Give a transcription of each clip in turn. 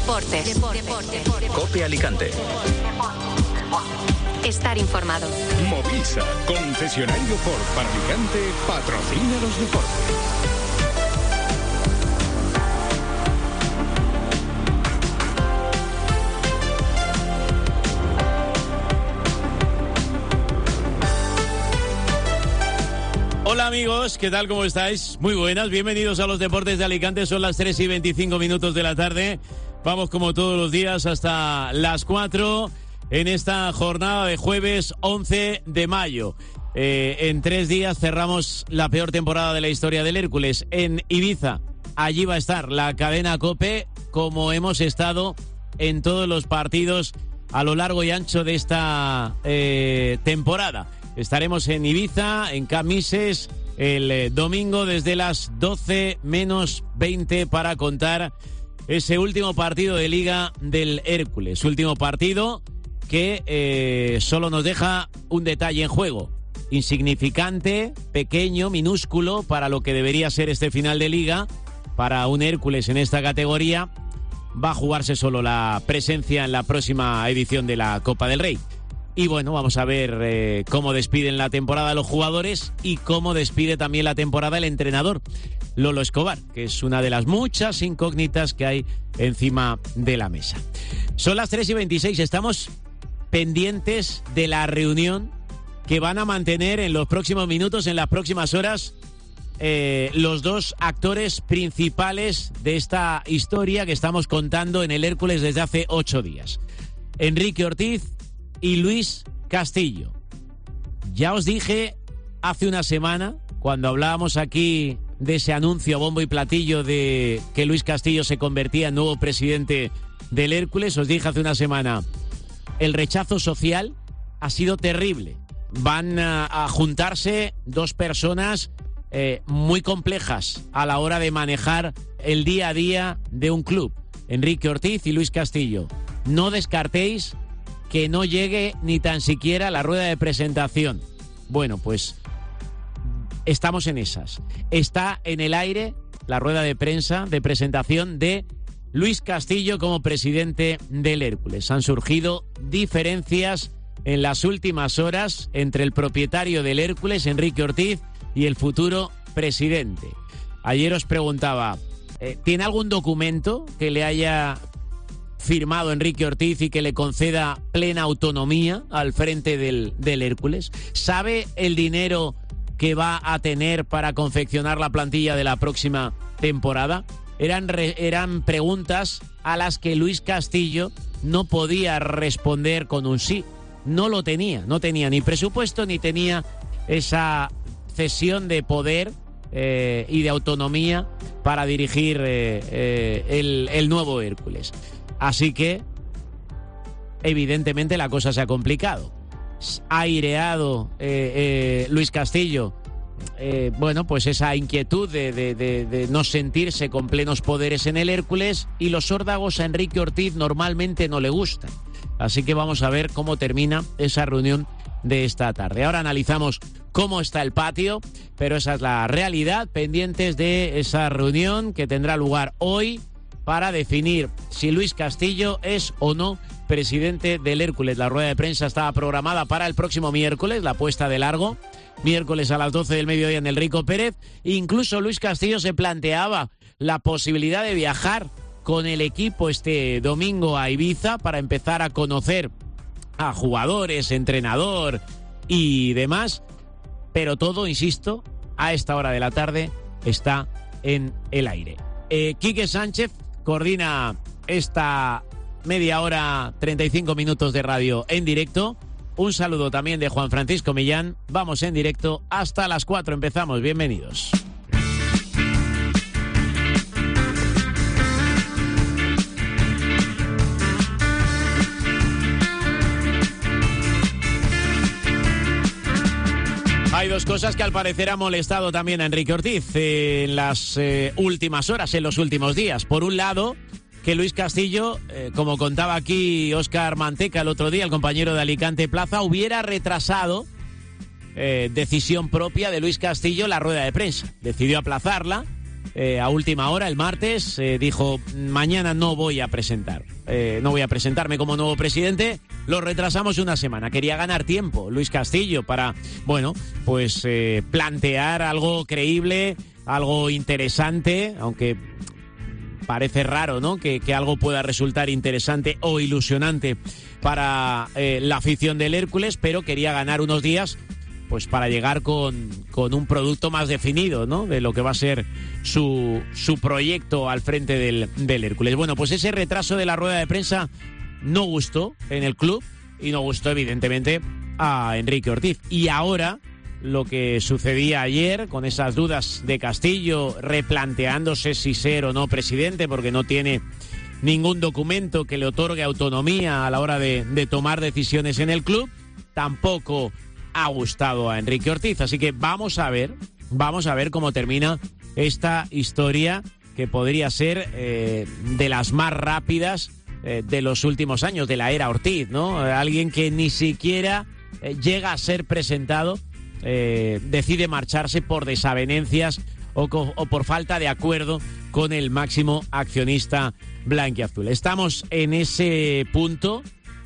Deportes. COPE Alicante. Estar informado. Movisa, concesionario Ford para Alicante, patrocina los deportes. Hola amigos, ¿qué tal? ¿Cómo estáis? Muy buenas, bienvenidos a los Deportes de Alicante. Son las 3:25 de la tarde. Vamos como todos los días hasta las 4 en esta jornada de jueves 11 de mayo. En 3 días cerramos la peor temporada de la historia del Hércules en Ibiza. Allí va a estar la cadena COPE, como hemos estado en todos los partidos a lo largo y ancho de esta temporada. Estaremos en Ibiza, en Camises, el domingo desde las 12 menos 20 para contar ese último partido de Liga del Hércules. Último partido que solo nos deja un detalle en juego. Insignificante, pequeño, minúsculo para lo que debería ser este final de Liga. Para un Hércules en esta categoría va a jugarse solo la presencia en la próxima edición de la Copa del Rey. Y bueno, vamos a ver cómo despiden la temporada los jugadores y cómo despide también la temporada el entrenador, Lolo Escobar, que es una de las muchas incógnitas que hay encima de la mesa. Son las 3:26, estamos pendientes de la reunión que van a mantener en los próximos minutos, en las próximas horas, los dos actores principales de esta historia que estamos contando en el Hércules desde hace 8 días. Enrique Ortiz y Luis Castillo. Ya os dije hace una semana, cuando hablábamos aquí de ese anuncio a bombo y platillo de que Luis Castillo se convertía en nuevo presidente del Hércules, os dije hace una semana, el rechazo social ha sido terrible. Van a juntarse dos personas muy complejas a la hora de manejar el día a día de un club. Enrique Ortiz y Luis Castillo. No descartéis que no llegue ni tan siquiera la rueda de presentación. Bueno, pues estamos en esas. Está en el aire la rueda de prensa de presentación de Luis Castillo como presidente del Hércules. Han surgido diferencias en las últimas horas entre el propietario del Hércules, Enrique Ortiz, y el futuro presidente. Ayer os preguntaba, ¿tiene algún documento que le haya firmado Enrique Ortiz y que le conceda plena autonomía al frente del Hércules? ¿Sabe el dinero que va a tener para confeccionar la plantilla de la próxima temporada? Eran preguntas a las que Luis Castillo no podía responder con un sí. No lo tenía, no tenía ni presupuesto ni tenía esa cesión de poder y de autonomía para dirigir el nuevo Hércules. Así que, evidentemente, la cosa se ha complicado. Ha aireado Luis Castillo, bueno, pues esa inquietud de no sentirse con plenos poderes en el Hércules, y los órdagos a Enrique Ortiz normalmente no le gustan. Así que vamos a ver cómo termina esa reunión de esta tarde. Ahora analizamos cómo está el patio, pero esa es la realidad, pendientes de esa reunión que tendrá lugar hoy para definir si Luis Castillo es o no presidente del Hércules. La rueda de prensa estaba programada para el próximo miércoles, la puesta de largo, miércoles a las 12 del mediodía en el Rico Pérez. Incluso Luis Castillo se planteaba la posibilidad de viajar con el equipo este domingo a Ibiza para empezar a conocer a jugadores, entrenador y demás, pero todo, insisto, a esta hora de la tarde está en el aire. Quique Sánchez coordina esta media hora, 35 minutos de radio en directo. Un saludo también de Juan Francisco Millán. Vamos en directo hasta las 4. Empezamos. Bienvenidos. Hay dos cosas que al parecer han molestado también a Enrique Ortiz en las últimas horas, en los últimos días. Por un lado, que Luis Castillo, como contaba aquí Óscar Manteca el otro día, el compañero de Alicante Plaza, hubiera retrasado, decisión propia de Luis Castillo, la rueda de prensa. Decidió aplazarla a última hora, el martes, dijo, mañana no voy a presentarme como nuevo presidente, lo retrasamos una semana. Quería ganar tiempo Luis Castillo para, bueno, pues plantear algo creíble, algo interesante, aunque parece raro, ¿no?, que algo pueda resultar interesante o ilusionante para la afición del Hércules, pero quería ganar unos días pues para llegar con un producto más definido, ¿no?, de lo que va a ser su proyecto al frente del Hércules. Bueno, pues ese retraso de la rueda de prensa no gustó en el club y no gustó evidentemente a Enrique Ortiz. Y ahora lo que sucedía ayer con esas dudas de Castillo replanteándose si ser o no presidente porque no tiene ningún documento que le otorgue autonomía a la hora de tomar decisiones en el club, tampoco ha gustado a Enrique Ortiz. Así que vamos a ver cómo termina esta historia que podría ser de las más rápidas de los últimos años, de la era Ortiz, ¿no? Alguien que ni siquiera llega a ser presentado, decide marcharse por desavenencias o por falta de acuerdo con el máximo accionista blanquiazul. Estamos en ese punto.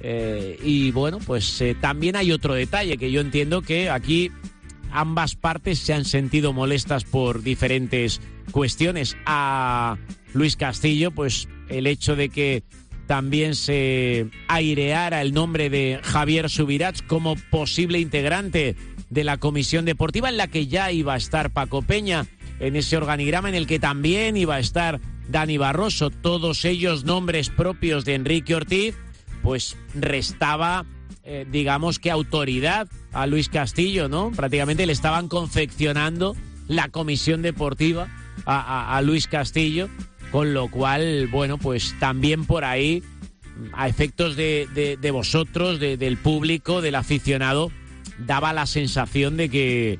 Y bueno, pues también hay otro detalle que yo entiendo que aquí ambas partes se han sentido molestas por diferentes cuestiones. A Luis Castillo, pues el hecho de que también se aireara el nombre de Javier Subirats como posible integrante de la comisión deportiva, en la que ya iba a estar Paco Peña, en ese organigrama en el que también iba a estar Dani Barroso, todos ellos nombres propios de Enrique Ortiz, pues restaba, digamos que autoridad a Luis Castillo, ¿no? Prácticamente le estaban confeccionando la comisión deportiva a Luis Castillo, con lo cual, bueno, pues también por ahí, a efectos de vosotros, del público, del aficionado, daba la sensación de que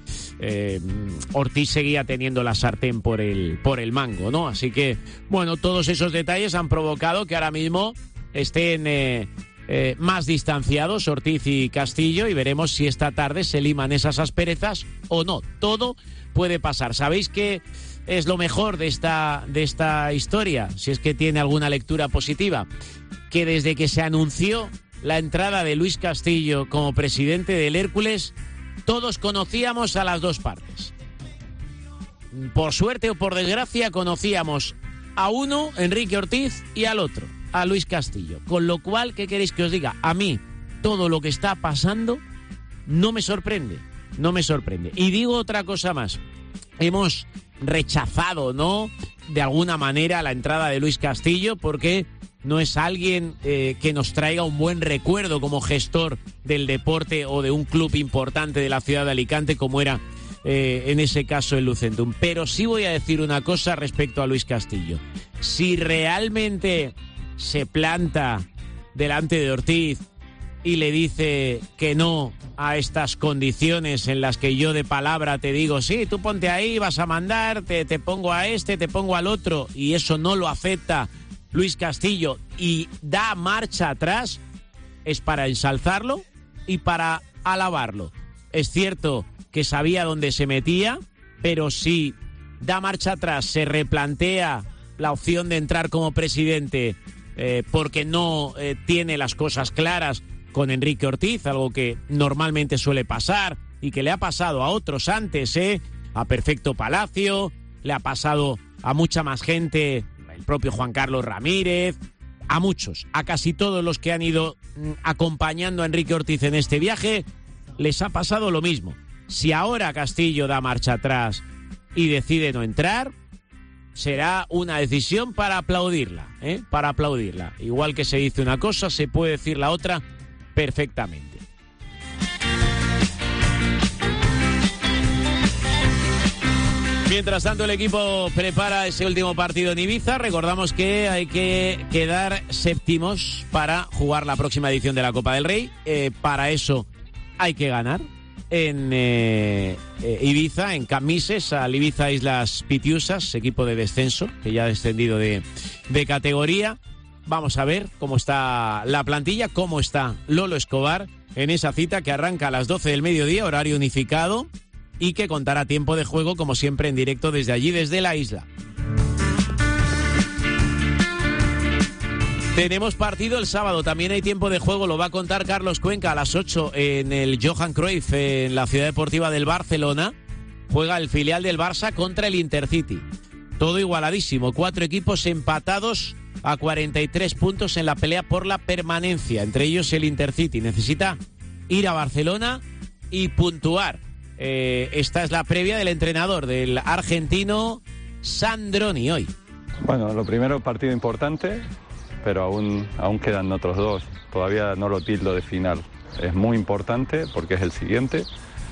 Ortiz seguía teniendo la sartén por el mango, ¿no? Así que, bueno, todos esos detalles han provocado que ahora mismo estén más distanciados Ortiz y Castillo, y veremos si esta tarde se liman esas asperezas o no. Todo puede pasar. ¿Sabéis qué es lo mejor de esta historia? Si es que tiene alguna lectura positiva. Que desde que se anunció la entrada de Luis Castillo como presidente del Hércules, todos conocíamos a las dos partes. Por suerte o por desgracia, conocíamos a uno, Enrique Ortiz, y al otro, a Luis Castillo. Con lo cual, ¿qué queréis que os diga? A mí, todo lo que está pasando no me sorprende. Y digo otra cosa más. Hemos rechazado, ¿no?, de alguna manera la entrada de Luis Castillo porque no es alguien que nos traiga un buen recuerdo como gestor del deporte o de un club importante de la ciudad de Alicante, como era en ese caso el Lucentum. Pero sí voy a decir una cosa respecto a Luis Castillo. Si realmente se planta delante de Ortiz y le dice que no a estas condiciones en las que yo de palabra te digo, sí, tú ponte ahí, vas a mandar, te pongo a este, te pongo al otro, y eso no lo acepta Luis Castillo y da marcha atrás, es para ensalzarlo y para alabarlo. Es cierto que sabía dónde se metía, pero si da marcha atrás, se replantea la opción de entrar como presidente porque no tiene las cosas claras con Enrique Ortiz, algo que normalmente suele pasar y que le ha pasado a otros antes, a Perfecto Palacio, le ha pasado a mucha más gente, el propio Juan Carlos Ramírez, a muchos, a casi todos los que han ido acompañando a Enrique Ortiz en este viaje, les ha pasado lo mismo. Si ahora Castillo da marcha atrás y decide no entrar, será una decisión para aplaudirla, para aplaudirla. Igual que se dice una cosa, se puede decir la otra perfectamente. Mientras tanto, el equipo prepara ese último partido en Ibiza. Recordamos que hay que quedar séptimos para jugar la próxima edición de la Copa del Rey. Para eso hay que ganar en Ibiza, en Camises, al Ibiza Islas Pitiusas, equipo de descenso, que ya ha descendido de categoría. Vamos a ver cómo está la plantilla, cómo está Lolo Escobar en esa cita que arranca a las 12 del mediodía, horario unificado. y que contará tiempo de juego, como siempre, en directo desde allí, desde la isla. Tenemos partido el sábado, también hay tiempo de juego, lo va a contar Carlos Cuenca a las 8 en el Johan Cruyff, en la Ciudad Deportiva del Barcelona. Juega el filial del Barça contra el Intercity. Todo igualadísimo, 4 equipos empatados a 43 puntos en la pelea por la permanencia, entre ellos el Intercity. Necesita ir a Barcelona y puntuar. Esta es la previa del entrenador, del argentino Sandroni, hoy. Bueno, lo primero, partido importante, pero aún quedan otros 2. Todavía no lo tildo de final. Es muy importante porque es el siguiente,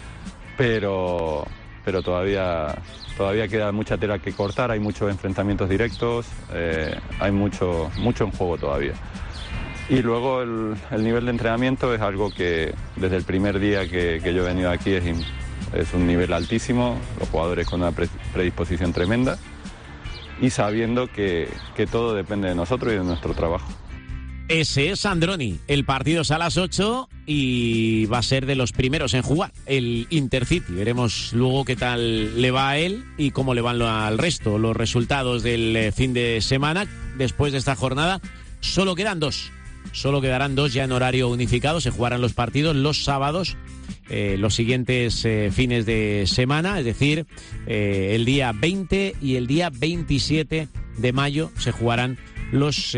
pero todavía queda mucha tela que cortar, hay muchos enfrentamientos directos, hay mucho en juego todavía. Y luego el nivel de entrenamiento es algo que desde el primer día que yo he venido aquí es un nivel altísimo, los jugadores con una predisposición tremenda y sabiendo que todo depende de nosotros y de nuestro trabajo. Ese es Sandroni. El partido es a las 8 y va a ser de los primeros en jugar, el Intercity. Veremos luego qué tal le va a él y cómo le van al resto. Los resultados del fin de semana, después de esta jornada, solo quedan 2. Solo quedarán 2 ya en horario unificado. Se jugarán los partidos los sábados, los siguientes fines de semana, es decir, el día 20 y el día 27 de mayo se jugarán los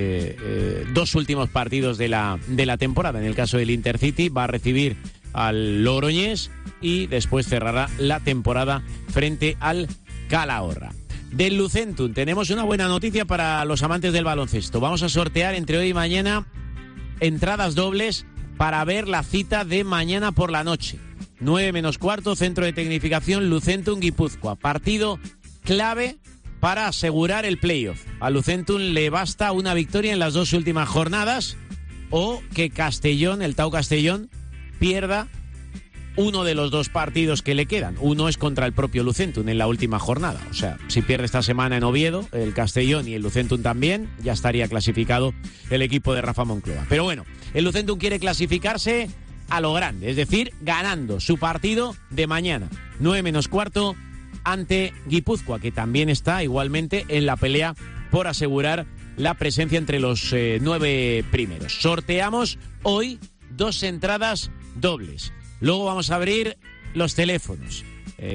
2 últimos partidos de la temporada. En el caso del Intercity va a recibir al Logroñés y después cerrará la temporada frente al Calahorra. Del Lucentum tenemos una buena noticia para los amantes del baloncesto. Vamos a sortear entre hoy y mañana entradas dobles para ver la cita de mañana por la noche. 9:15, Centro de Tecnificación Lucentum Guipúzcoa. Partido clave para asegurar el playoff. A Lucentum le basta una victoria en las 2 últimas jornadas o que Castellón, el Tau Castellón, pierda uno de los 2 partidos que le quedan. Uno es contra el propio Lucentum en la última jornada. O sea, si pierde esta semana en Oviedo, el Castellón y el Lucentum también, ya estaría clasificado el equipo de Rafa Moncloa. Pero bueno, el Lucentum quiere clasificarse a lo grande, es decir, ganando su partido de mañana, 9:15, ante Guipúzcoa, que también está igualmente en la pelea por asegurar la presencia entre los 9 primeros. Sorteamos hoy 2 entradas dobles. Luego vamos a abrir los teléfonos.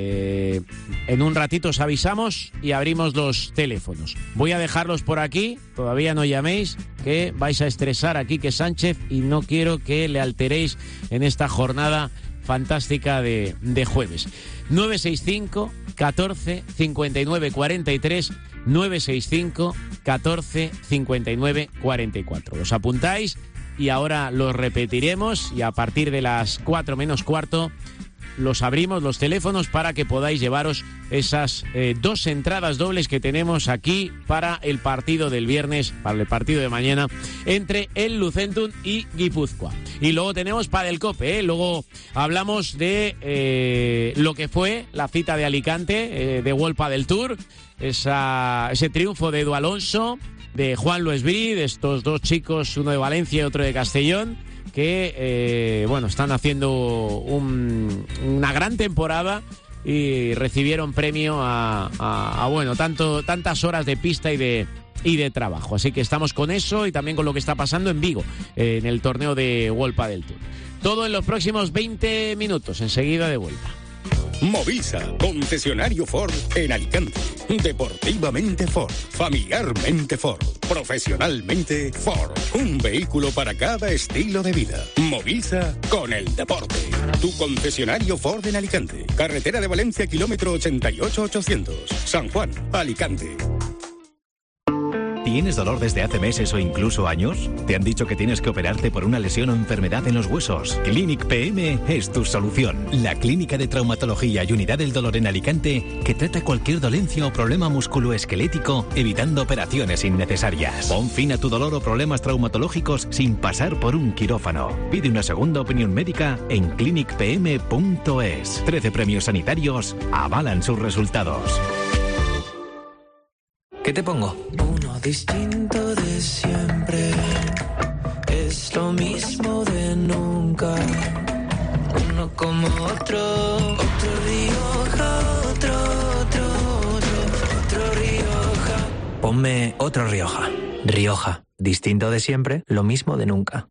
En un ratito os avisamos y abrimos los teléfonos. Voy a dejarlos por aquí, todavía no llaméis, que vais a estresar a Quique Sánchez y no quiero que le alteréis en esta jornada fantástica de jueves. 965 14 59 43, 965 14 59 44. Los apuntáis y ahora los repetiremos y a partir de las 4:15 los abrimos los teléfonos para que podáis llevaros esas 2 entradas dobles que tenemos aquí para el partido del viernes, para el partido de mañana entre el Lucentum y Guipúzcoa. Y luego tenemos Padelcope, luego hablamos de lo que fue la cita de Alicante, de World Padel Tour, ese triunfo de Edu Alonso, de Juan Luis Brí, de estos 2 chicos, uno de Valencia y otro de Castellón, que están haciendo una gran temporada y recibieron premio a tantas horas de pista y de trabajo. Así que estamos con eso y también con lo que está pasando en Vigo, en el torneo de World Padel Tour. Todo en los próximos 20 minutos, enseguida de vuelta. Movisa, concesionario Ford en Alicante. Deportivamente Ford, familiarmente Ford, profesionalmente Ford. Un vehículo para cada estilo de vida. Movisa con el deporte. Tu concesionario Ford en Alicante. Carretera de Valencia, kilómetro 88-800. San Juan, Alicante. ¿Tienes dolor desde hace meses o incluso años? ¿Te han dicho que tienes que operarte por una lesión o enfermedad en los huesos? Clinic PM es tu solución. La clínica de traumatología y unidad del dolor en Alicante que trata cualquier dolencia o problema musculoesquelético evitando operaciones innecesarias. Pon fin a tu dolor o problemas traumatológicos sin pasar por un quirófano. Pide una segunda opinión médica en clinicpm.es. 13 premios sanitarios avalan sus resultados. ¿Qué te pongo? Uno distinto de siempre. Es lo mismo de nunca. Uno como otro Rioja, otro Rioja. Ponme otro Rioja. Rioja, distinto de siempre, lo mismo de nunca.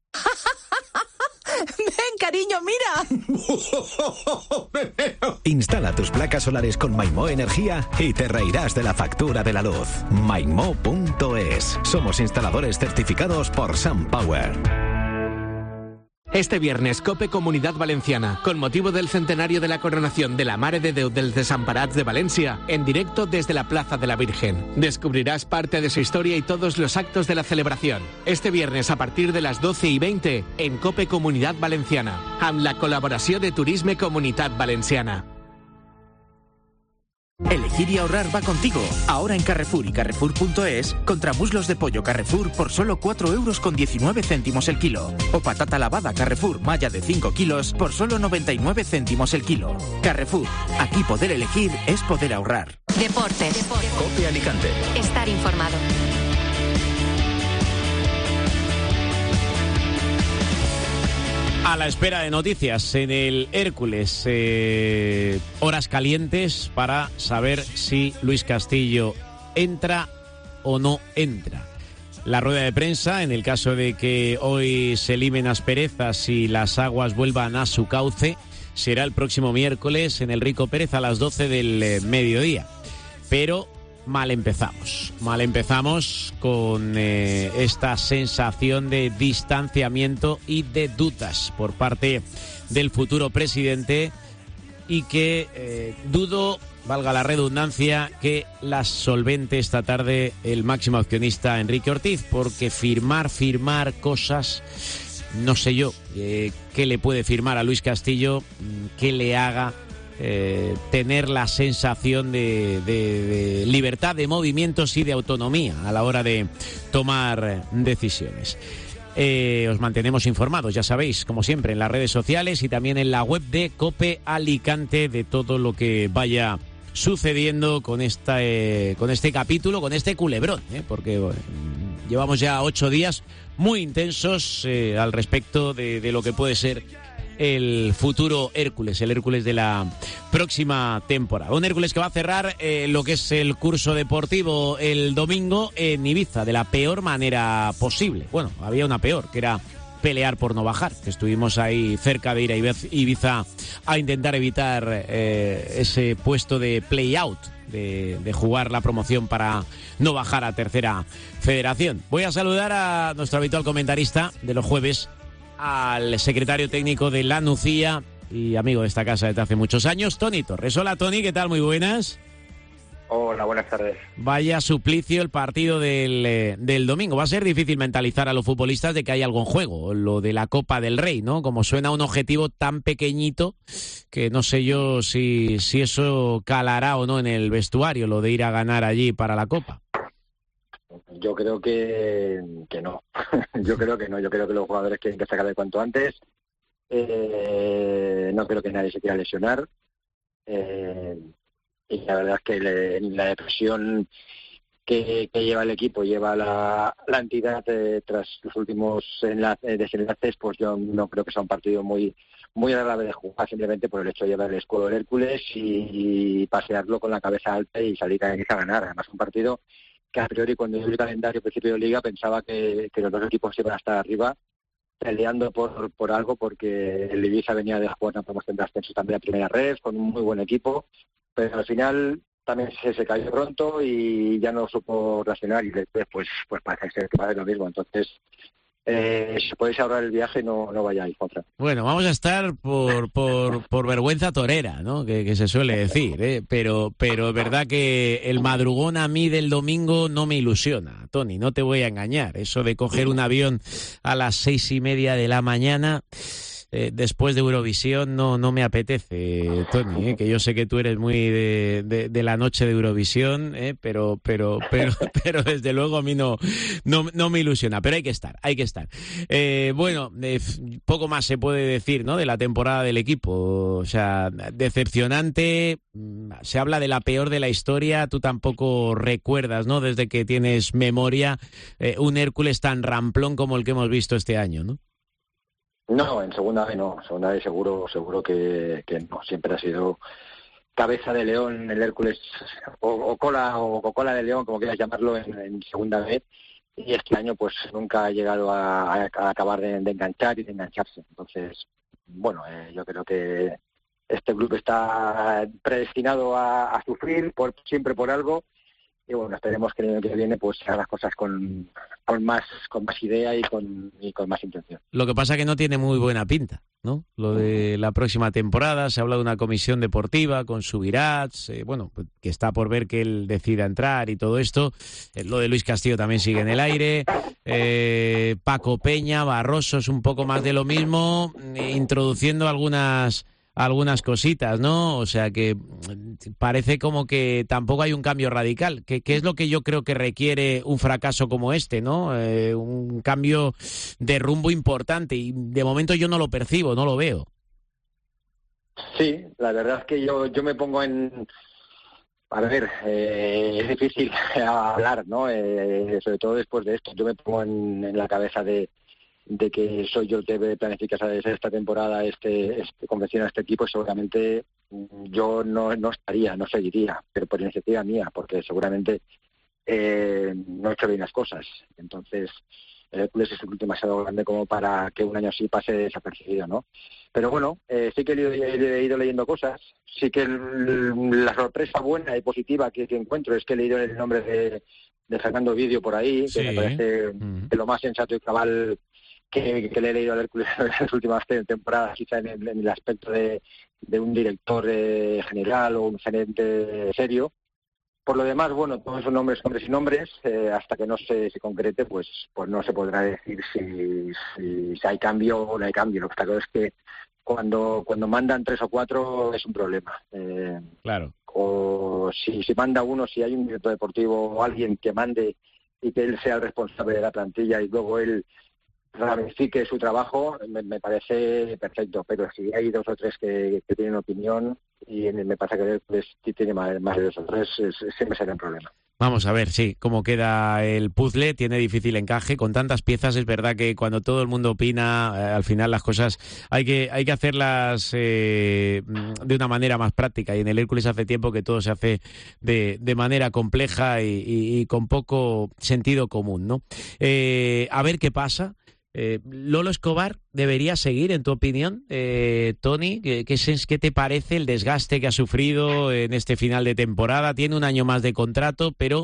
¡Ven, cariño, mira! Instala tus placas solares con Maimó Energía y te reirás de la factura de la luz. Maimó.es. Somos instaladores certificados por SunPower. Este viernes, COPE Comunitat Valenciana, con motivo del centenario de la coronación de la Mare de Déu dels Desemparats de Valencia, en directo desde la Plaza de la Virgen. Descubrirás parte de su historia y todos los actos de la celebración. Este viernes, a partir de las 12:20, en COPE Comunitat Valenciana, amb la colaboració de Turisme Comunitat Valenciana. Elegir y ahorrar va contigo. Ahora en Carrefour y Carrefour.es, contramuslos de pollo Carrefour por solo 4,19 € el kilo. O patata lavada Carrefour malla de 5 kilos por solo 99 céntimos el kilo. Carrefour, aquí poder elegir es poder ahorrar. Deportes. COPE Alicante. Estar informado. A la espera de noticias en el Hércules, horas calientes para saber si Luis Castillo entra o no entra. La rueda de prensa, en el caso de que hoy se limen asperezas y las aguas vuelvan a su cauce, será el próximo miércoles en el Rico Pérez a las 12 del mediodía. Pero mal empezamos con esta sensación de distanciamiento y de dudas por parte del futuro presidente, y que dudo, valga la redundancia, que las solvente esta tarde el máximo accionista Enrique Ortiz, porque firmar cosas, no sé yo qué le puede firmar a Luis Castillo que le haga tener la sensación de libertad de movimientos y de autonomía a la hora de tomar decisiones. Os mantenemos informados, ya sabéis, como siempre, en las redes sociales y también en la web de COPE Alicante, de todo lo que vaya sucediendo con este capítulo, con este culebrón, porque llevamos ya 8 días muy intensos al respecto de lo que puede ser el futuro Hércules, el Hércules de la próxima temporada. Un Hércules que va a cerrar lo que es el curso deportivo el domingo en Ibiza, de la peor manera posible. Bueno, había una peor, que era pelear por no bajar, que estuvimos ahí cerca de ir a Ibiza a intentar evitar ese puesto de play-out, de jugar la promoción para no bajar a tercera federación. Voy a saludar a nuestro habitual comentarista de los jueves, al secretario técnico de la Nucía y amigo de esta casa desde hace muchos años, Toni Torres. Hola, Toni, ¿qué tal? Muy buenas. Hola, buenas tardes. Vaya suplicio el partido del domingo. Va a ser difícil mentalizar a los futbolistas de que hay algo en juego, lo de la Copa del Rey, ¿no? Como suena un objetivo tan pequeñito que no sé yo si eso calará o no en el vestuario, lo de ir a ganar allí para la Copa. Yo creo que no. Yo creo que los jugadores tienen que sacar de cuanto antes. No creo que nadie se quiera lesionar. Y la verdad es que la depresión que lleva el equipo, lleva la entidad tras los últimos desenlaces, pues yo no creo que sea un partido muy agradable de jugar, simplemente por el hecho de llevar el escudo del Hércules y pasearlo con la cabeza alta y salir a ganar. Además, un partido que a priori, cuando yo vi el calendario al principio de Liga, pensaba que los dos equipos iban a estar arriba peleando por algo, porque el Ibiza venía de jugar una promoción de ascenso también a primera red, con un muy buen equipo, pero al final también se cayó pronto y ya no supo reaccionar, y después pues parece ser que va a ser lo mismo. Entonces, si podéis ahorrar el viaje, no vayáis contra. Bueno, vamos a estar por vergüenza torera, ¿no? Que se suele decir, pero es verdad que el madrugón a mí del domingo no me ilusiona, Toni, no te voy a engañar. Eso de coger un avión a las 6:30 de la mañana después de Eurovisión no me apetece, Toni, que yo sé que tú eres muy de la noche de Eurovisión, pero desde luego a mí no me ilusiona, pero hay que estar. Bueno, poco más se puede decir, ¿no?, de la temporada del equipo. O sea, decepcionante. Se habla de la peor de la historia. Tú tampoco recuerdas, ¿no?, desde que tienes memoria, un Hércules tan ramplón como el que hemos visto este año, ¿no? No, en segunda vez no. Segunda vez seguro que no. Siempre ha sido cabeza de león el Hércules, o cola de león, como quieras llamarlo, en segunda vez. Y este año pues nunca ha llegado a acabar de enganchar y de engancharse. Entonces, bueno, yo creo que este club está predestinado a sufrir siempre por algo. Y bueno, esperemos que el año que viene pues haga las cosas con más idea y con más intención. Lo que pasa es que no tiene muy buena pinta, ¿no? Lo de la próxima temporada, se habla de una comisión deportiva con Subirats, bueno, que está por ver que él decida entrar y todo esto. Lo de Luis Castillo también sigue en el aire. Paco Peña, Barroso, es un poco más de lo mismo, introduciendo algunas cositas, ¿no? O sea que parece como que tampoco hay un cambio radical, que es lo que yo creo que requiere un fracaso como este, ¿no? Un cambio de rumbo importante, y de momento yo no lo percibo, no lo veo. Sí, la verdad es que yo me pongo en... A ver, es difícil hablar, ¿no? Sobre todo después de esto. Yo me pongo en la cabeza de que soy yo el que planifica esta temporada, convención a este equipo, y seguramente yo no estaría, no seguiría, pero por iniciativa mía, porque seguramente no he hecho bien las cosas. Entonces, el Hércules es un club demasiado grande como para que un año así pase desapercibido, ¿no? Pero bueno, sí que he ido leyendo cosas. Sí que la sorpresa buena y positiva que encuentro es que he leído el nombre de Fernando Ovidio por ahí, sí, que me parece de lo más sensato y cabal que le he leído al Hércules en las últimas temporadas, quizá en el aspecto de un director general o un gerente serio. Por lo demás, bueno, todos son nombres y nombres, hasta que no se concrete, pues no se podrá decir si hay cambio o no hay cambio. Lo que está claro es que cuando mandan 3 o 4 es un problema. Claro. O si manda uno, si hay un director deportivo o alguien que mande y que él sea el responsable de la plantilla y luego él ramifique su trabajo, me parece perfecto. Pero si hay 2 o 3 que tienen opinión, y me pasa que si tiene más de 2 o 3, siempre será un problema. Vamos a ver, sí, cómo queda el puzzle. Tiene difícil encaje con tantas piezas. Es verdad que cuando todo el mundo opina, al final las cosas hay que hacerlas de una manera más práctica, y en el Hércules hace tiempo que todo se hace de manera compleja y con poco sentido común, ¿no? A ver qué pasa. Lolo Escobar debería seguir, en tu opinión, Tony. ¿Qué te parece el desgaste que ha sufrido en este final de temporada? Tiene un año más de contrato, pero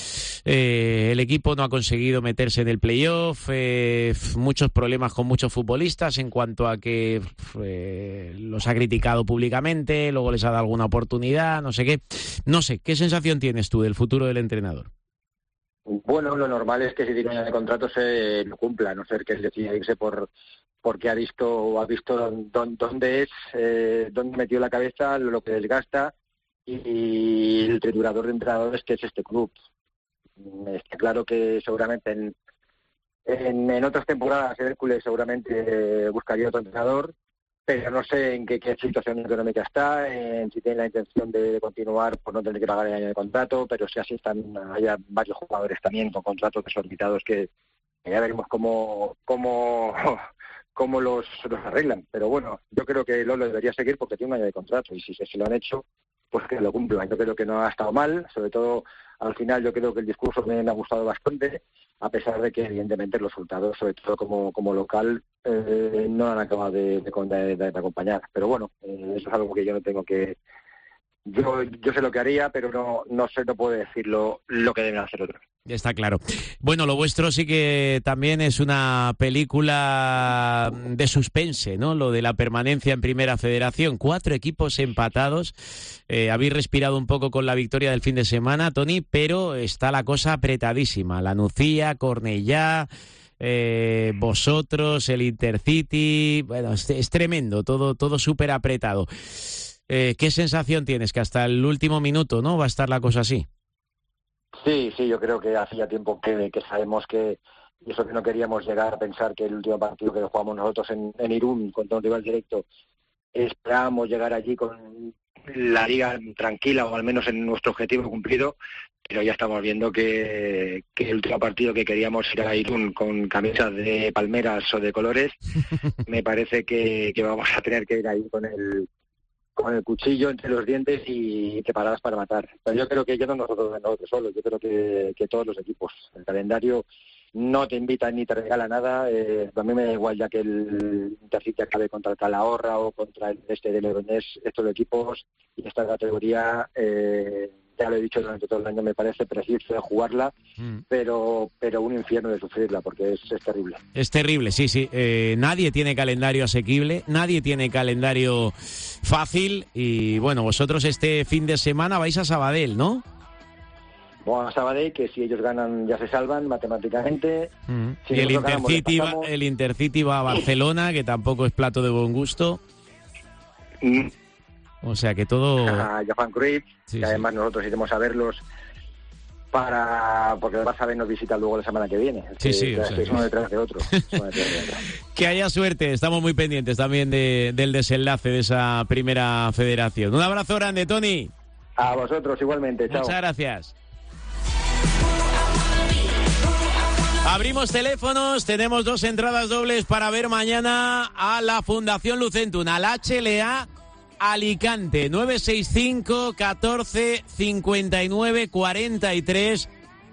el equipo no ha conseguido meterse en el playoff. Muchos problemas con muchos futbolistas en cuanto a que los ha criticado públicamente, luego les ha dado alguna oportunidad, no sé qué. No sé, ¿qué sensación tienes tú del futuro del entrenador? Bueno, lo normal es que si tiene un año de contrato se lo cumpla, a no ser que él decida irse porque ha visto dónde metió la cabeza, lo que desgasta, y el triturador de entrenadores que es este club. Está claro que seguramente en otras temporadas Hércules seguramente buscaría otro entrenador, pero no sé en qué situación económica está, si tiene la intención de continuar por no tener que pagar el año de contrato, pero si así hay varios jugadores también con contratos desorbitados que ya veremos cómo los arreglan. Pero bueno, yo creo que Lolo debería seguir porque tiene un año de contrato, y si se lo han hecho, pues que lo cumplan. Yo creo que no ha estado mal, sobre todo al final yo creo que el discurso me ha gustado bastante, a pesar de que evidentemente los resultados, sobre todo como local, no han acabado de acompañar. Pero bueno, eso es algo que yo no tengo que... Yo sé lo que haría, pero no puedo decir lo que deben hacer otros. Está claro. Bueno, lo vuestro sí que también es una película de suspense, ¿no? Lo de la permanencia en Primera Federación. 4 equipos empatados. Habéis respirado un poco con la victoria del fin de semana, Tony, pero está la cosa apretadísima. La Nucía, Cornellá, vosotros, el Intercity. Bueno, es tremendo, todo súper apretado. ¿Qué sensación tienes? Que hasta el último minuto, ¿no? Va a estar la cosa así. Sí, yo creo que hacía tiempo que sabemos que, y eso que no queríamos llegar a pensar que el último partido que jugamos nosotros en Irún contra un rival directo, esperábamos llegar allí con la liga tranquila, o al menos en nuestro objetivo cumplido, pero ya estamos viendo que el último partido que queríamos ir a Irún con camisas de palmeras o de colores, me parece que vamos a tener que ir ahí con el cuchillo entre los dientes y preparadas para matar. Pero yo creo que ya no nosotros solos, yo creo que todos los equipos. El calendario no te invita ni te regala nada. A mí me da igual ya que el Intercity acabe contra el Calahorra o contra el de Leganés. Estos equipos y esta categoría, ya lo he dicho durante todo el año, me parece preciso de jugarla, pero un infierno de sufrirla, porque es terrible. Es terrible, sí. Nadie tiene calendario asequible, nadie tiene calendario fácil, y bueno, vosotros este fin de semana vais a Sabadell, ¿no? Bueno, a Sabadell, que si ellos ganan ya se salvan matemáticamente. Si y el Intercity va a Barcelona, que tampoco es plato de buen gusto. O sea que todo... A Johan Cruyff, que además nosotros iremos a verlos porque el Barça B nos visita luego la semana que viene. Es uno detrás de otro. Que haya suerte, estamos muy pendientes también del desenlace de esa primera federación. Un abrazo grande, Tony. A vosotros igualmente, chao. Muchas gracias. Abrimos teléfonos, tenemos 2 entradas dobles para ver mañana a la Fundación Lucentum, al HLA Alicante. 965 14 59 43,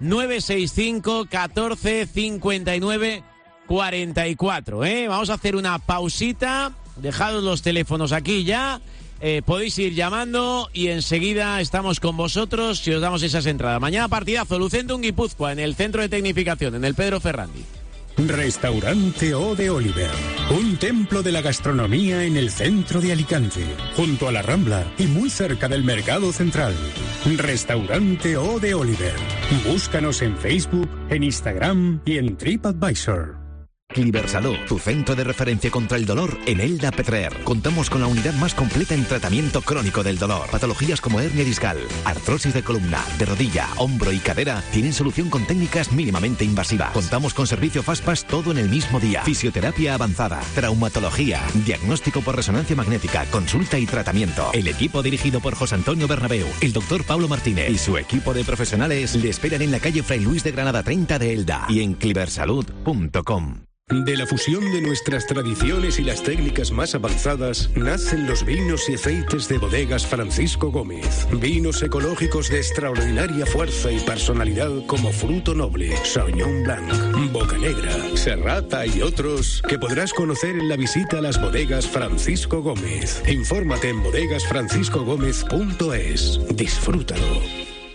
965 14 59 44. Vamos a hacer una pausita, dejados los teléfonos aquí ya. Podéis ir llamando y enseguida estamos con vosotros y os damos esas entradas. Mañana partidazo, Lucentum Guipúzcoa, en el Centro de Tecnificación, en el Pedro Ferrandi. Restaurante O de Oliver, un templo de la gastronomía en el centro de Alicante, junto a la Rambla y muy cerca del Mercado Central. Restaurante O de Oliver. Búscanos en Facebook, en Instagram y en TripAdvisor. Cliversalud, tu centro de referencia contra el dolor en Elda Petrer. Contamos con la unidad más completa en tratamiento crónico del dolor. Patologías como hernia discal, artrosis de columna, de rodilla, hombro y cadera tienen solución con técnicas mínimamente invasivas. Contamos con servicio Fastpass todo en el mismo día. Fisioterapia avanzada, traumatología, diagnóstico por resonancia magnética, consulta y tratamiento. El equipo dirigido por José Antonio Bernabeu, el doctor Pablo Martínez y su equipo de profesionales le esperan en la calle Fray Luis de Granada 30 de Elda y en cliversalud.com. De la fusión de nuestras tradiciones y las técnicas más avanzadas nacen los vinos y aceites de Bodegas Francisco Gómez. Vinos ecológicos de extraordinaria fuerza y personalidad como Fruto Noble, Sauvignon Blanc, Boca Negra, Serrata y otros que podrás conocer en la visita a las Bodegas Francisco Gómez. Infórmate en bodegasfranciscogomez.es. Disfrútalo.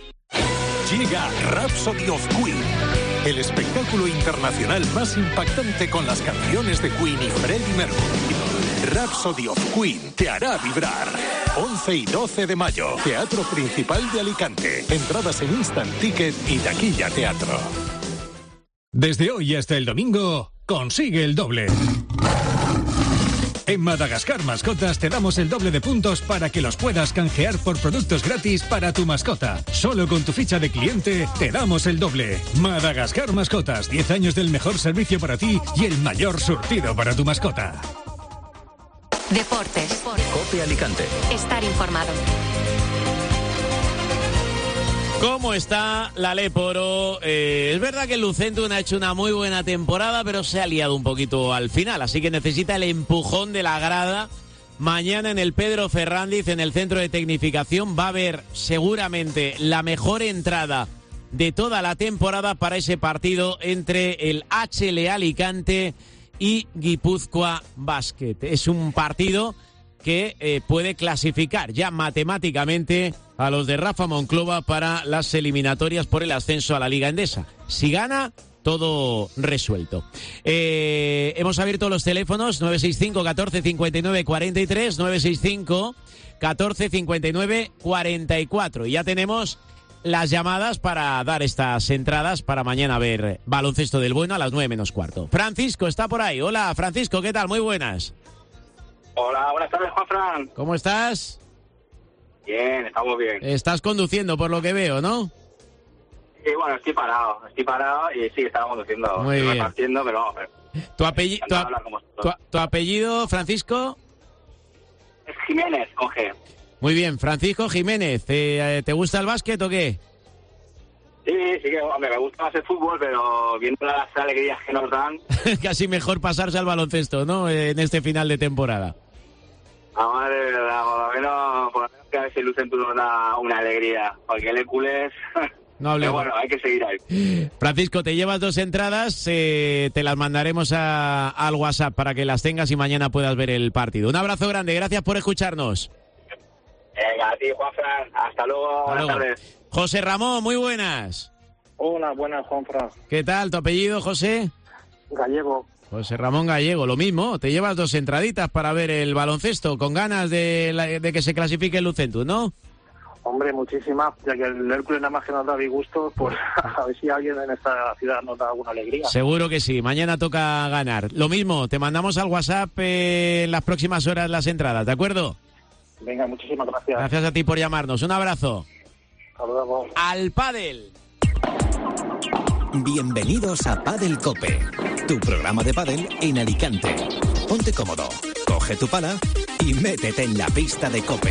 Llega Rhapsody of Queen, el espectáculo internacional más impactante con las canciones de Queen y Freddie Mercury. Rhapsody of Queen te hará vibrar. 11 y 12 de mayo, Teatro Principal de Alicante. Entradas en Instant Ticket y Taquilla Teatro. Desde hoy hasta el domingo, consigue el doble. En Madagascar Mascotas te damos el doble de puntos para que los puedas canjear por productos gratis para tu mascota. Solo con tu ficha de cliente te damos el doble. Madagascar Mascotas, 10 años del mejor servicio para ti y el mayor surtido para tu mascota. Deportes. COPE Alicante. Estar informado. ¿Cómo está la Leporo? Es verdad que el Lucentum ha hecho una muy buena temporada, pero se ha liado un poquito al final, así que necesita el empujón de la grada. Mañana en el Pedro Ferrándiz, en el Centro de Tecnificación, va a haber seguramente la mejor entrada de toda la temporada para ese partido entre el HLA Alicante y Guipúzcoa Basket. Es un partido que puede clasificar ya matemáticamente a los de Rafa Monclova para las eliminatorias por el ascenso a la Liga Endesa. Si gana, todo resuelto. Hemos abierto los teléfonos 965 14 59 43, 965 14 59 44. Y ya tenemos las llamadas para dar estas entradas para mañana a ver baloncesto del bueno a las 9 menos cuarto. Francisco está por ahí. Hola, Francisco, ¿qué tal? Muy buenas. Hola, buenas tardes, Juanfran. ¿Cómo estás? Bien, estamos bien. Estás conduciendo por lo que veo, ¿no? Sí, bueno, estoy parado y sí, estaba conduciendo. Muy bien. Repartiendo, pero vamos. ¿Tu apellido, Francisco? Es Jiménez, con G. Muy bien, Francisco Jiménez. ¿Te gusta el básquet o qué? Sí, que hombre, me gusta más el fútbol, pero viendo las alegrías que nos dan... Casi mejor pasarse al baloncesto, ¿no? En este final de temporada. Madre de verdad, por lo menos que a veces Lucen nos da una alegría, porque el Hércules... No hablemos. Pero bueno, hay que seguir ahí. Francisco, te llevas 2 entradas, te las mandaremos al WhatsApp para que las tengas y mañana puedas ver el partido. Un abrazo grande, gracias por escucharnos. Venga, a ti, Juanfran, hasta luego, buenas tardes. José Ramón, muy buenas. Hola, buenas, Juanfran. ¿Qué tal? ¿Tu apellido, José? Gallego. José Ramón Gallego, lo mismo, te llevas 2 entraditas para ver el baloncesto, con ganas de que se clasifique el Lucentus, ¿no? Hombre, muchísimas, ya que el Hércules nada más que nos da disgusto, pues a ver si alguien en esta ciudad nos da alguna alegría. Seguro que sí, mañana toca ganar. Lo mismo, te mandamos al WhatsApp en las próximas horas las entradas, ¿de acuerdo? Venga, muchísimas gracias. Gracias a ti por llamarnos, un abrazo. Hasta luego. Al pádel. Bienvenidos a Padel Cope, tu programa de pádel en Alicante. Ponte cómodo, coge tu pala y métete en la pista de Cope.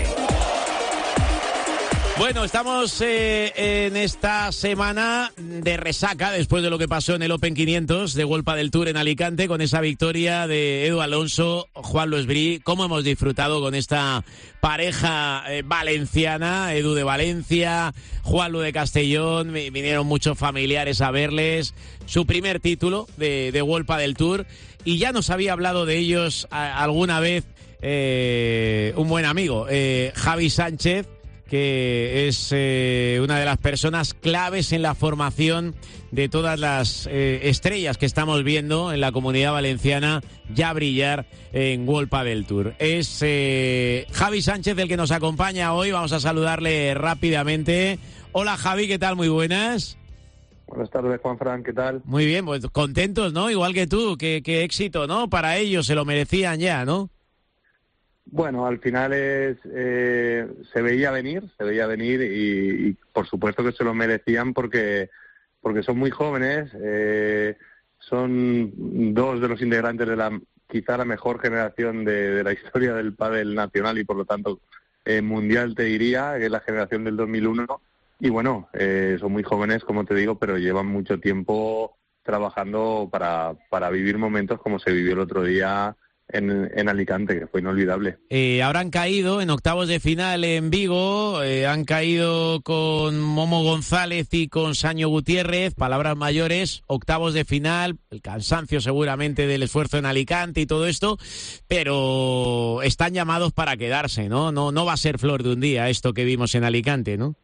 Bueno, estamos en esta semana de resaca después de lo que pasó en el Open 500 de World Padel Tour en Alicante con esa victoria de Edu Alonso, Juan Luis Brí. ¿Cómo hemos disfrutado con esta pareja valenciana? Edu de Valencia, Juan Lu de Castellón, vinieron muchos familiares a verles. Su primer título de World Padel Tour y ya nos había hablado de ellos alguna vez un buen amigo, Javi Sánchez, que es una de las personas claves en la formación de todas las estrellas que estamos viendo en la Comunidad Valenciana ya brillar en World Padel Tour. Es Javi Sánchez el que nos acompaña hoy, vamos a saludarle rápidamente. Hola Javi, ¿qué tal? Muy buenas. Buenas tardes, Juanfran, ¿qué tal? Muy bien, pues contentos, ¿no? Igual que tú, qué éxito, ¿no? Para ellos, se lo merecían ya, ¿no? Bueno, al final se veía venir y por supuesto que se lo merecían porque son muy jóvenes, son 2 de los integrantes de quizá la mejor generación de la historia del pádel nacional y por lo tanto mundial, te diría, que es la generación del 2001 y bueno, son muy jóvenes, como te digo, pero llevan mucho tiempo trabajando para vivir momentos como se vivió el otro día en Alicante, que fue inolvidable. Ahora han caído en octavos de final en Vigo, han caído con Momo González y con Saño Gutiérrez, palabras mayores, octavos de final, el cansancio seguramente del esfuerzo en Alicante y todo esto, pero están llamados para quedarse, ¿no? No va a ser flor de un día esto que vimos en Alicante, ¿no?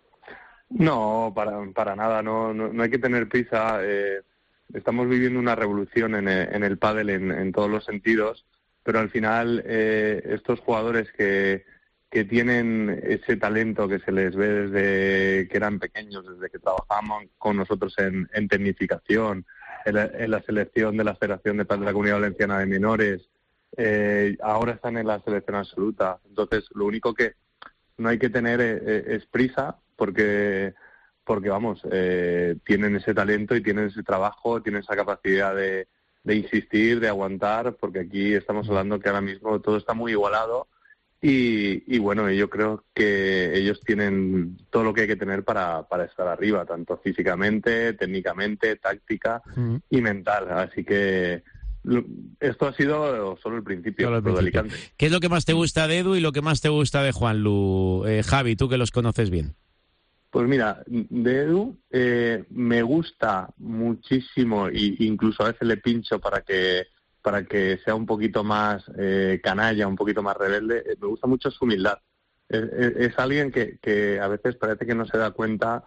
No, para nada, no hay que tener prisa. Estamos viviendo una revolución en el pádel en todos los sentidos, pero al final estos jugadores que tienen ese talento que se les ve desde que eran pequeños, desde que trabajaban con nosotros en tecnificación, en la selección de la Federación de Pádel de la Comunidad Valenciana de Menores, ahora están en la selección absoluta. Entonces, lo único que no hay que tener es prisa, porque vamos, tienen ese talento y tienen ese trabajo, tienen esa capacidad de insistir, de aguantar, porque aquí estamos hablando que ahora mismo todo está muy igualado y bueno, yo creo que ellos tienen todo lo que hay que tener para estar arriba, tanto físicamente, técnicamente, táctica y mental. Así que esto ha sido solo el principio, de Alicante. ¿Qué es lo que más te gusta de Edu y lo que más te gusta de Juan Lu? Javi, tú que los conoces bien. Pues mira, de Edu me gusta muchísimo e incluso a veces le pincho para que sea un poquito más canalla, un poquito más rebelde. Me gusta mucho su humildad. Es alguien que a veces parece que no se da cuenta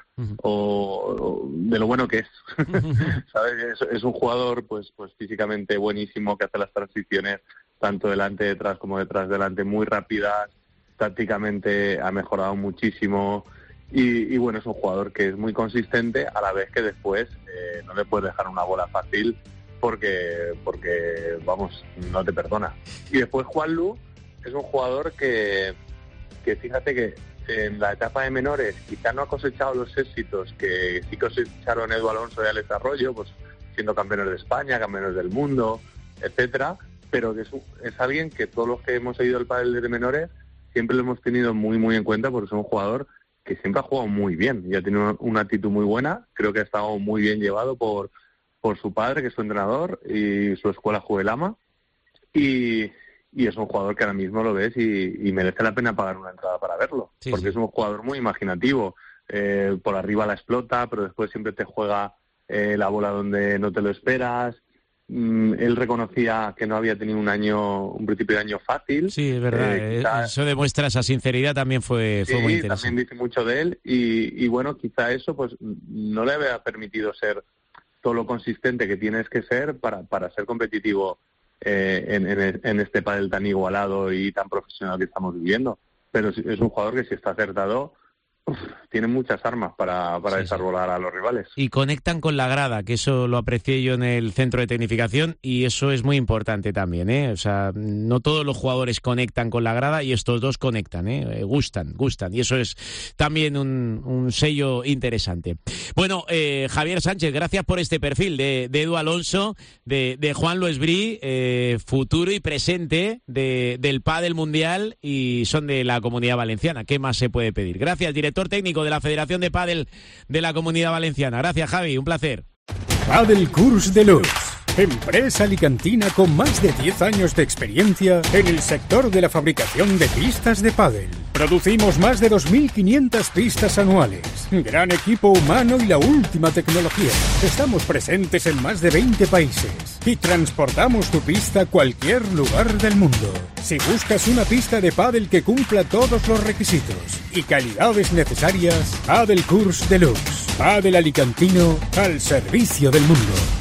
o de lo bueno que es. ¿Sabes? Es un jugador pues físicamente buenísimo, que hace las transiciones tanto delante, detrás como detrás, delante muy rápidas. Tácticamente ha mejorado muchísimo. Y bueno, es un jugador que es muy consistente, a la vez que después no le puedes dejar una bola fácil porque vamos, no te perdona. Y después Juan Lu es un jugador que fíjate que en la etapa de menores quizá no ha cosechado los éxitos que sí cosecharon Edu Alonso y Alex Arroyo, pues siendo campeones de España, campeones del mundo, etcétera, pero que es alguien que todos los que hemos seguido el pádel de menores siempre lo hemos tenido muy muy en cuenta porque es un jugador siempre ha jugado muy bien y ha tenido una actitud muy buena. Creo que ha estado muy bien llevado por su padre, que es su entrenador, y su escuela Juvelama. Y es un jugador que ahora mismo lo ves y merece la pena pagar una entrada para verlo. Sí, porque sí. Es un jugador muy imaginativo. Por arriba la explota, pero después siempre te juega la bola donde no te lo esperas. Él reconocía que no había tenido un principio de año fácil. Sí, es verdad. Eso demuestra esa sinceridad, también fue muy interesante. También dice mucho de él y bueno, quizá eso pues no le había permitido ser todo lo consistente que tienes que ser para ser competitivo en este pádel tan igualado y tan profesional que estamos viviendo. Pero es un jugador que, si está acertado, tiene muchas armas para desarrollar a los rivales. Y conectan con la grada, que eso lo aprecié yo en el centro de tecnificación, y eso es muy importante también, ¿eh? O sea, no todos los jugadores conectan con la grada y estos dos conectan, ¿eh? Gustan, y eso es también un sello interesante. Bueno, Javier Sánchez, gracias por este perfil de Edu Alonso, de Juan Luis Brí, futuro y presente del pádel mundial, y son de la Comunidad Valenciana. ¿Qué más se puede pedir? Gracias, director técnico de la Federación de Pádel de la Comunidad Valenciana. Gracias, Javi, un placer. Pádel Course Deluxe, empresa alicantina con más de 10 años de experiencia en el sector de la fabricación de pistas de pádel. Producimos más de 2.500 pistas anuales, gran equipo humano y la última tecnología. Estamos presentes en más de 20 países y transportamos tu pista a cualquier lugar del mundo. Si buscas una pista de pádel que cumpla todos los requisitos y calidades necesarias, Pádel Course Deluxe, pádel alicantino al servicio del mundo.